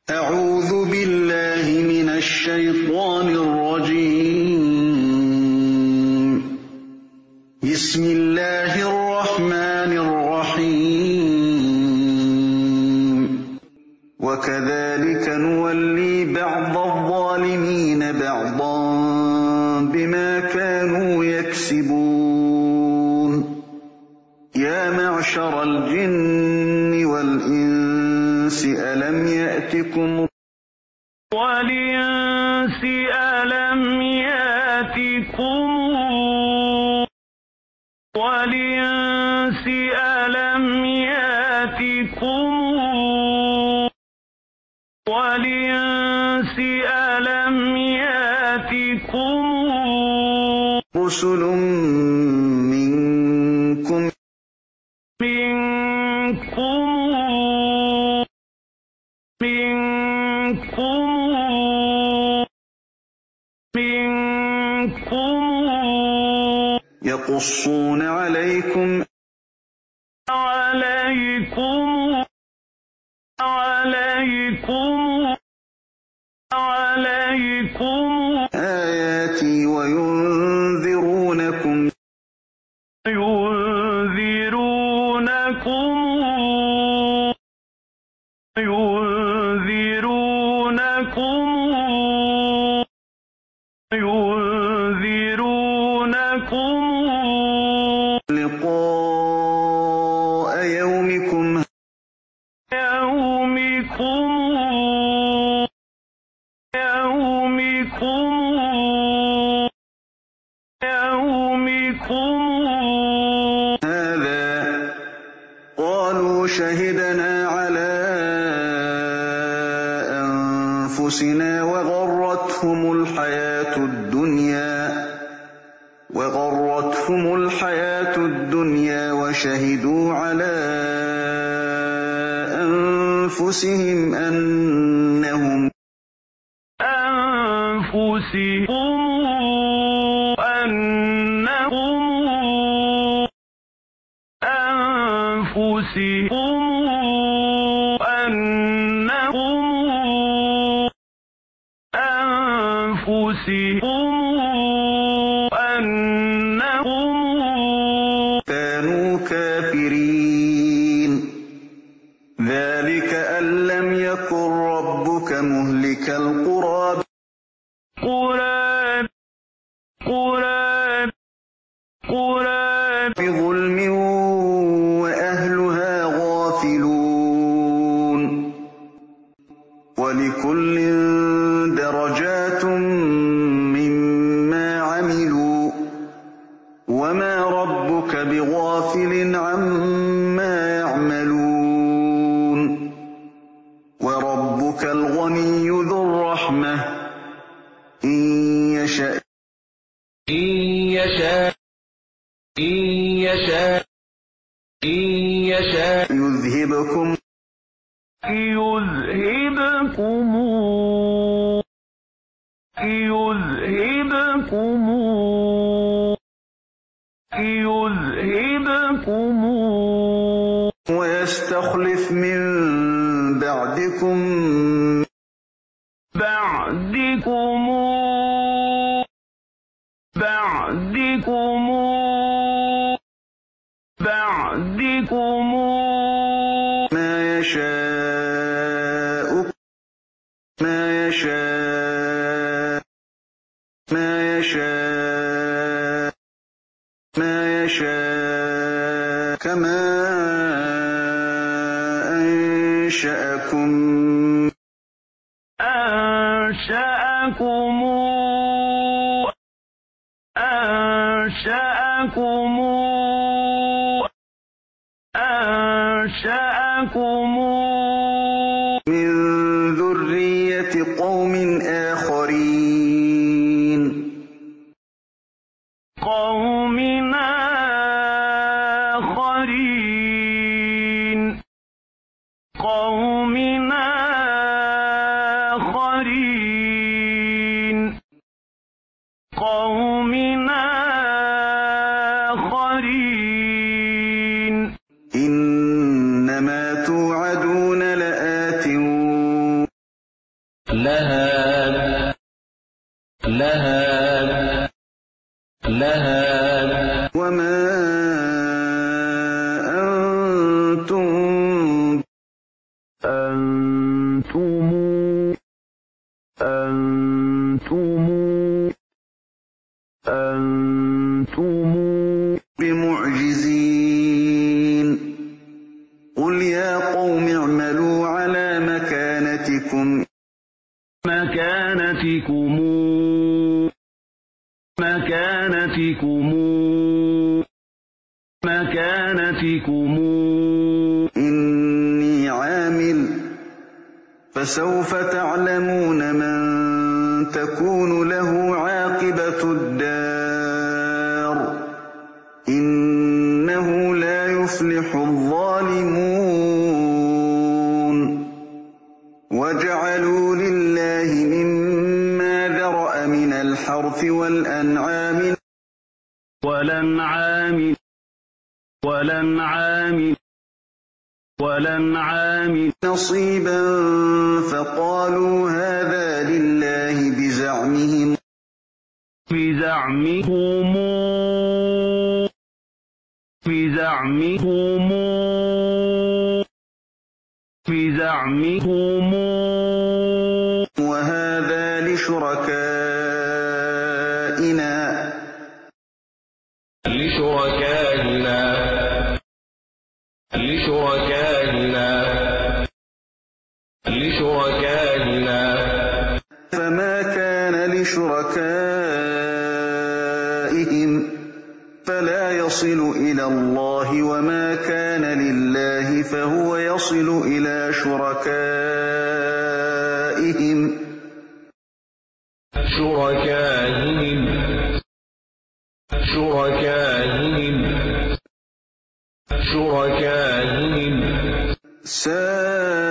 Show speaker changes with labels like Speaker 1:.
Speaker 1: أعوذ بالله من الشيطان الرجيم. بسم الله الرحمن الرحيم. وكذلك نولي بعض الظالمين بعضا بما كانوا يكسبون. يا معشر الجن والإنس ألم يأتكم رسل منكم يقصون عليكم آياتي وينذرونكم لقاء يومكم هذا. قالوا شهدنا على أنفسنا وغرتهم الحياة الدنيا وشهدوا على أنفسهم أنهم كانوا كافرين. ذلك أن لم يكن ربك مهلك القرى بظلم وأهلها غافلون. ولكل درجات مما عملوا وما ربك بغافل عما يعملون. وربك الغني ذو الرحمة إن يشاء يذهبكم ويستخلف من بعدكم ما يشاء كما أنشأكم من ذرية قوم آخرين.
Speaker 2: لها لها لها
Speaker 1: وما أنتم أنتم بمعجزين قل يا قوم اعملوا على مكانتكم إني عامل فسوف تعلمون من تكون له عاقبة الدار إنه لا يفلح الظالمون وجعلوا لله مما ذرأ من الحرث والأنعام نصيبا فقالوا هذا لله بزعمهم وهذا لشركائنا فما كان لشركائهم فلا يصل إلى الله وما كان لله فهو يصل إلى شركائهم ساء